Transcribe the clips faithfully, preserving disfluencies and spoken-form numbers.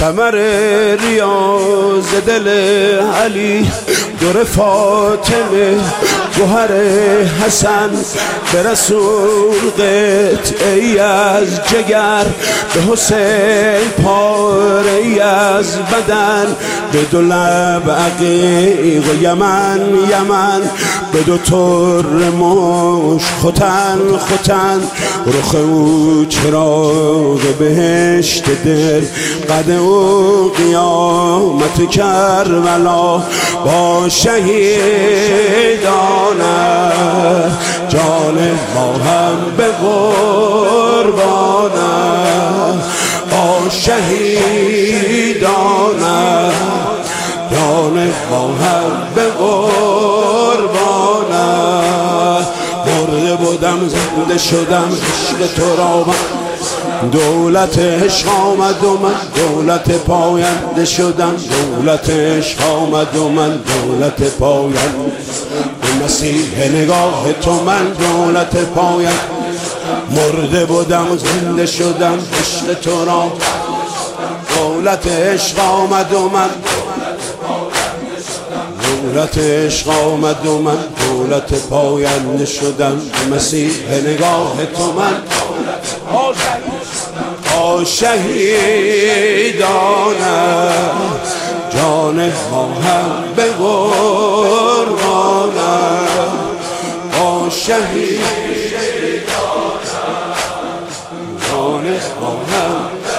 ثمر ریاض دل علی، دور فاطمه گوهر حسن، به رسول قطعی از جگر، به حسین پاره‌ای از بدن، به دو لب عقیق و یمن یمن، به دو طور مشک ختن ختن، رخ او چراغ بهشت دل، قد او قیامت کربلا، با شهیدانه جان ما هم به قربانه، با شهیدانه جان ما هم به قربانه. مرده بودم زنده شدم عشق تو را من، دولت عشق آمد و من دولت پاینده شدم، دولت عشق آمد و من دولت پاینده، به مسیح نگاه تو من دولت پاینده. مرده بودم زنده شدم عشق تو را، دولت عشق آمد و من دولت عشق آمد و من دولت پاینده شدم، به مسیح نگاه تو من با شهیدانه جان ما هم به قربانه، با شهیدانه جان ما هم به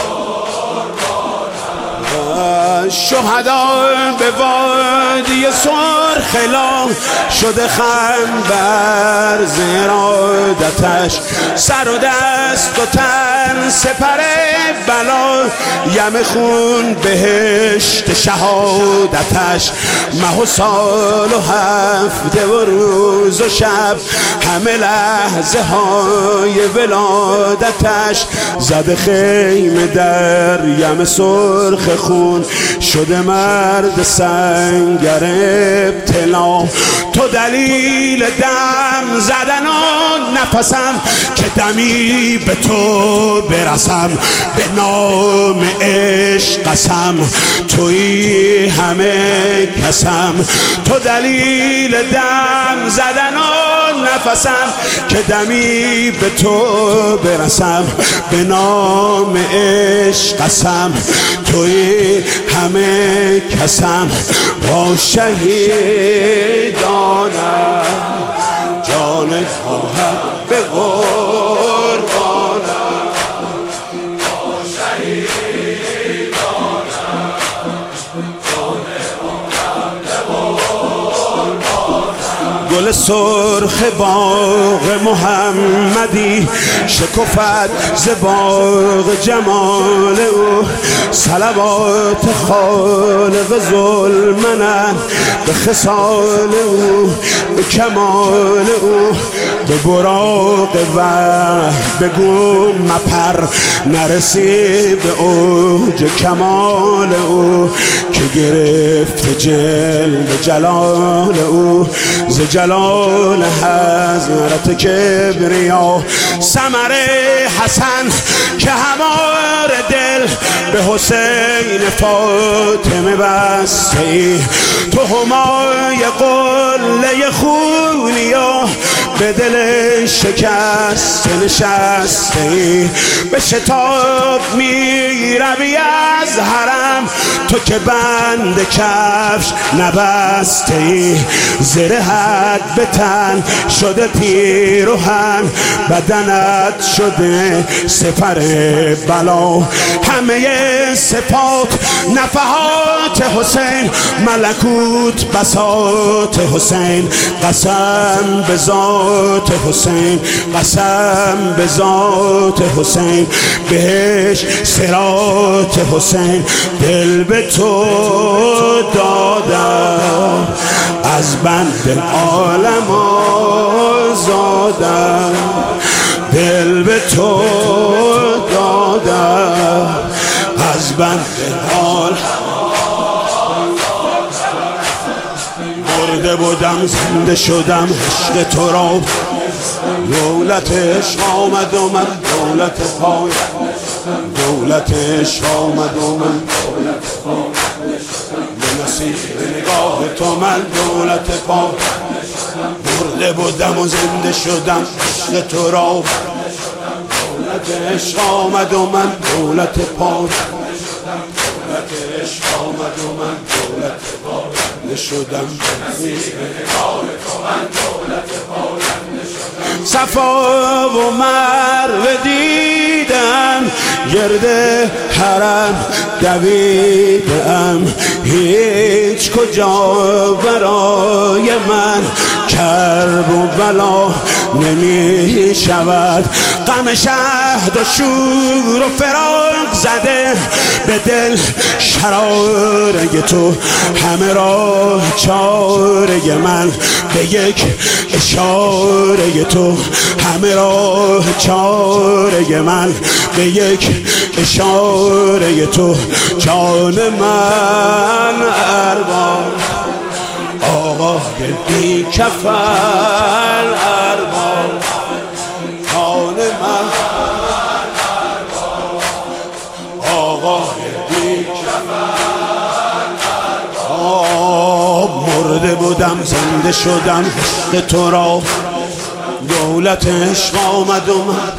قربانه. شهدا به وادی سرخلا شده خم بر زرادتش، سر و دست و تن سپر بلا، یم خون بهشت شهادتش، مه و سال و هفته و روز و شب، همه لحظه های ولادتش، زده خیمه در یم سرخ خون، شده مرد سنگر ابتلا. تو دلیل دم زدن و نفسم، که دمی به تو برسم، به نام عشق قسم، تویی همه کسم. تو دلیل دم زدن و نفسم، که دمی به تو برسم، به نام عشق قسم، تویی همه کسم. با شهیدانه جان خواهم به قربانه، با شهیدانه جان خواهم به قربانه. گل سرخ باغ محمدی شکفت ز باغ جمال او، صلوات خالق ظلمنه به خصال او، به کمال او، به براق وحی بگو مپر، نرسی به اوج کمال او، که گرفت جلوه جلال او، ز جلال حضرت کبریا. ثمر حسن که همار دل به حسین فاطمه بسته ای، تو همای قله خونیا به دل شکست نشسته ای. به شتاب می روی از حرم، تو که بند کفش نبسته ای. زرهت به تن شده پیروهن، بدنت شده سپر بلا. همه صفات نفحات حسین، ملکوت بساط حسین. قسم به ذات حسین، قسم به ذات حسین. بهش صراط حسین، دل به تو دادم، از بند عالم آزادم. دل به تو دادم، از بند عالم مرده بودم زنده شدم عشق تو را. دولت عشق آمد و من دولت پای دولت عشق آمد و من به نصیب نگاه تو من دولت پا مرده بودم و زنده شدم عشق تو را دولت عشق آمد و من دولت پا دولت عشق آمد و من دولت پا شدم صفا و مروه دیدم گرد حرم دویدم هیچ کجا برای من کرب و بلا نمی شود غم شهد و شور و فراق زده به دل شراره تو همه راه چاره من به یک اشاره تو همه راه چاره من به یک اشاره تو جان من ارباب آقای بی کفن ارباب جان من آقای بی کفن ارباب مرده بودم زنده شدم عشق تو را دولت عشق آمد و من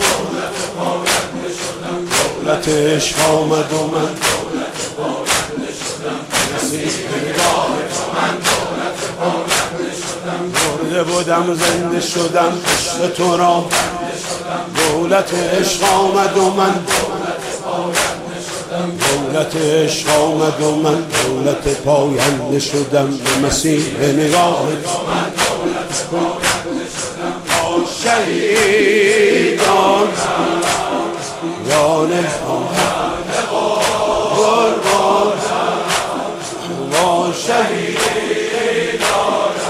دولت عشق آمد و من مرده بودم زنده شدم عشق تو را دولت عشق آمد و من دولت عشق آمد و من دولت پاینده شدم به مسیح نگاه شهیدان یانه قربان با شهیدان